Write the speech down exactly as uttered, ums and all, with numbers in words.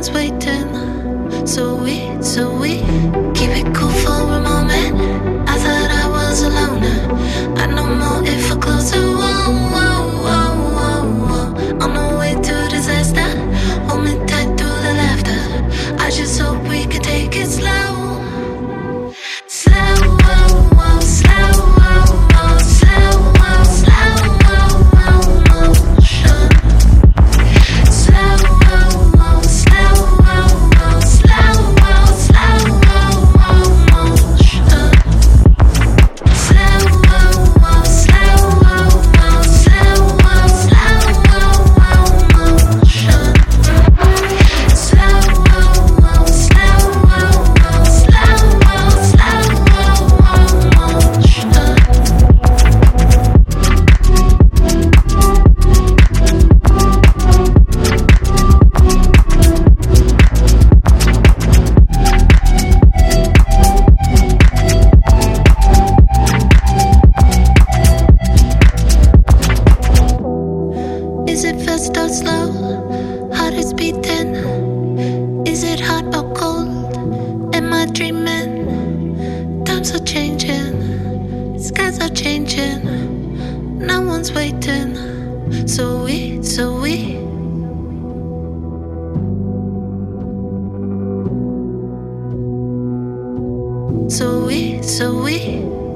one's waiting. So we, so we keep it cool for a moment. I thought I was a loner. I know more if I close the wall. Whoa, whoa, whoa, whoa. On the way to disaster. Hold me tight through the laughter. I just hope we can take it slow. Slow, whoa, whoa, slow, whoa, whoa, slow, whoa, slow, whoa, whoa, motion. Slow, whoa, whoa, slow, whoa, whoa, slow, whoa, slow, whoa, whoa, motion. Slow, whoa, whoa, slow, whoa, whoa, slow, whoa, slow, whoa, whoa, motion. Slow, whoa, whoa, slow, whoa, whoa, slow, whoa, slow, whoa, whoa, motion. Is it fast or slow? Heart is beating. Is it hot or cold? Am I dreaming? Times are changing. Skies are changing. No one's waiting. So we, so we. So we, so we.